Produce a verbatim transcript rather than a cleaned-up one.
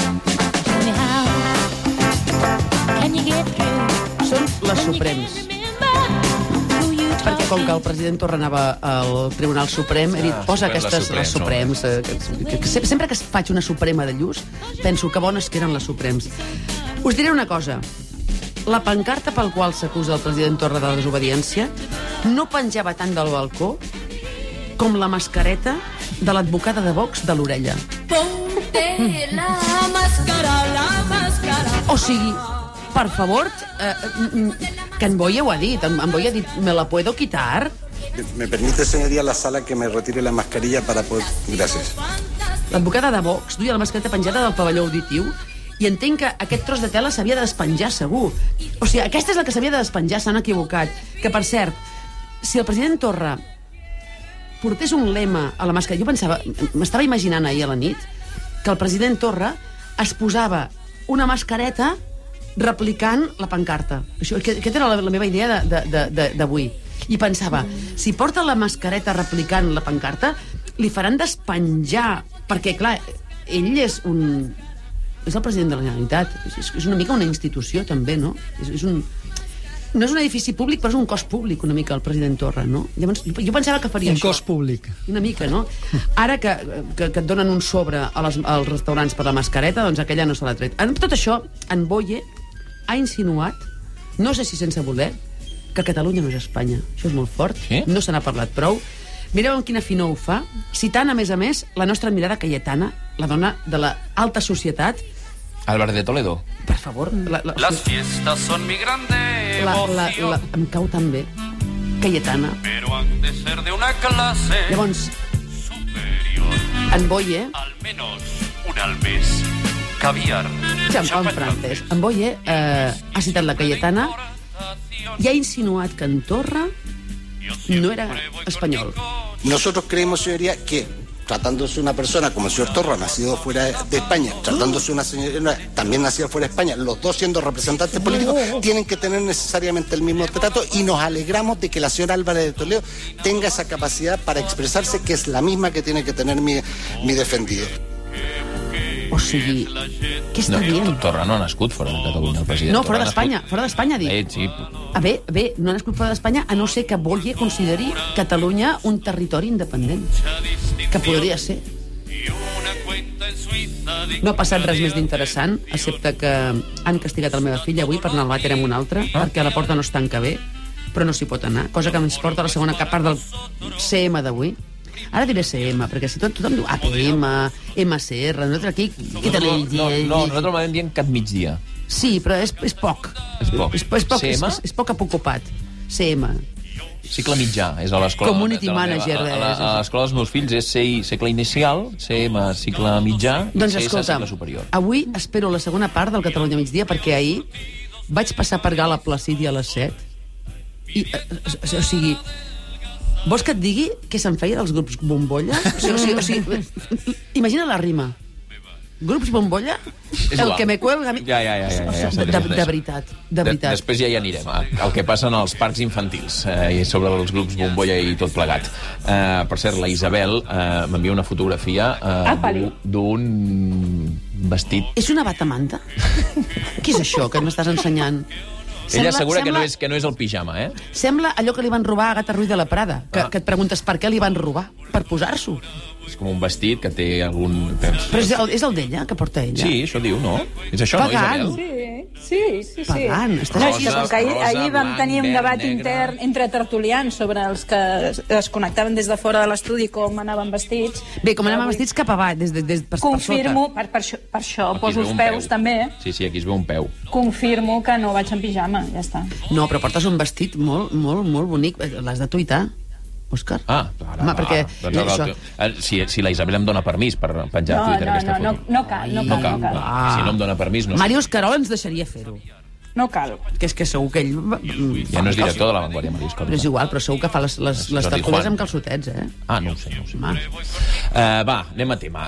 Són les Suprems. Perquè com que el president Torra anava al Tribunal Suprem, he dit, Ah, posa Suprems, aquestes, les les Suprems. eh, que, que, que, sempre que faig una Suprema de Lluç, penso que bones que eren les Suprems. Us diré una cosa. La pancarta pel qual s'acusa el president Torra de la desobediència no penjava tant del balcó com la mascareta de l'advocada de Vox de l'orella. Ponte la máscara, la máscara. O sigui, per favor, eh, que en Boye ho ha dit, en, en Boye ha dit, me la puedo quitar? ¿Me permite, señoría, la sala que me retire la mascarilla para poder...? Gracias. L'advocada de Vox duia la mascareta penjada del pavelló auditiu i entenc que aquest tros de tela s'havia de despenjar, segur. O sigui, aquesta és la que s'havia de despenjar, s'han equivocat. Que, per cert, si el president Torra portés un lema a la mascareta... Jo pensava, m'estava imaginant ahir a la nit que el president Torra es posava una mascareta replicant la pancarta. Això, aquesta era la, la meva idea d'avui. I pensava, si porta la mascareta replicant la pancarta, li faran despenjar, perquè, clar, ell és un... és el president de la Generalitat. És, és una mica una institució, també, no? És, és un... No és un edifici públic, però és un cos públic, una mica, el president Torra, no? Llavors, jo pensava que faria un això. Un cos públic. Una mica, no? Ara que, que, que et donen un sobre a les, als restaurants per la mascareta, doncs aquella no se l'ha tret. En tot això, en Boye ha insinuat, no sé si sense voler, que Catalunya no és Espanya. Això és molt fort. Sí? No se n'ha parlat prou. Mireu amb quina finor ho fa, citant, a més a més, la nostra admirada Cayetana, la dona de la alta societat. Álvarez de Toledo. Per favor. La, la, Las fiestas son mi grande la, la, emoción. la, em cau tan bé. Cayetana. Pero han de ser de una clase Llavors, superior. en Boye, Al menos una al mes. Caviar. Jean-Paul Francés, en Boye eh, ha citat la Cayetana i ha insinuat que en Torra no era espanyol. Nosotros creemos, señoría, que tratándose de una persona como el señor Torra, nacido fuera de España, tratándose de una señora también nacida fuera de España, los dos siendo representantes políticos, tienen que tener necesariamente el mismo trato, y nos alegramos de que la señora Álvarez de Toledo tenga esa capacidad para expresarse, que es la misma que tiene que tener mi, mi defendido. O sigui, què està No, dient? Torra no ha nascut fora de Catalunya, el president. No, Torra fora ha d'Espanya, nascut- fora d'Espanya, dic. Eh, sí. A bé, bé, no ha nascut fora d'Espanya, a no ser que Boye consideri Catalunya un territori independent. Que podria ser. No ha passat res més d'interessant, excepte que han castigat la meva filla avui per anar al vàter amb un altre, Ah. perquè la porta no es tanca bé, però no s'hi pot anar, cosa que ens porta a la segona part del C M d'avui. Ara diré C M, perquè si tot, tothom diu A P M, M C R, nosaltres aquí... Què te No, l'he no, dit? no, nosaltres m'anem dient cap migdia. Sí, però és, és poc. És poc. És, és, poc, C M? és, és poc apocopat. C M. Cicle mitjà, és a l'escola... Community de la meva- manager, A, a, és- a l'escola dels meus fills és C I, cicle inicial, C M, cicle mitjà, Doncs i C S, escolta, cicle superior. avui espero la segona part del Catalunya migdia, perquè ahir vaig passar per Gala Placidi a les set i, eh, o, o sigui, vols que et digui què se'n feia dels grups bombolla? O sigui, o sigui, o sigui, imagina la rima. Grups bombolla? És El igual. que me cuelga a mi... Ja, ja, ja, ja, ja, de, de, de veritat, de veritat. Després ja hi anirem, eh? El que passa en els parcs infantils, eh, i sobre els grups bombolla i tot plegat. Eh, per cert, la Isabel eh, m'envia una fotografia eh, d'un- d'un vestit. És una batamanta? Què és això que m'estàs ensenyant? Ella assegura que no, sembla, és, que no és el pijama, eh? Sembla allò que li van robar a Agatha Ruiz de la Prada, que, Ah. que et preguntes per què li van robar, per posar-s'ho. És com un vestit que té algun... Però és el, és el d'ella, que porta ella? Sí, això diu, no? És això, no, Pagant. Isabel? Sí, sí, sí. Pagant, estàs No, així. això, que ahir, rosa, ahir vam blanc, tenir un verd, debat negre. intern entre tertulians sobre els que es, es connectaven des de fora de l'estudi, com anaven vestits. Bé, com anem vestits cap avall, des, des, des, per, Confirmo, per per, per, això, per això Aquí es poso veu els un peus peu. també, Sí, sí, aquí es veu un peu. confirmo que no vaig en pijama, ja està. sota. No, però portes un vestit molt, molt, molt bonic. L'has de tuitar, Òscar? Ah, ara, Home, va, perquè... doncs, això... eh, si, si la Isabel em dona permís per penjar No, a Twitter no, aquesta no, foto. no, no cal, no No cal, cal. no cal. Ah. Si no em dona permís, no sé. Màrius Carol ens deixaria fer-ho. No cal. Que és que segur que ell... Ja no és director de La Vanguardia, Màrius Però és Carol. igual, però segur que fa les, les, les Jordi tertúlies Juan. amb calçotets, eh? Ah, no ho sé, no ho sé. Home. Uh, va, anem a tema.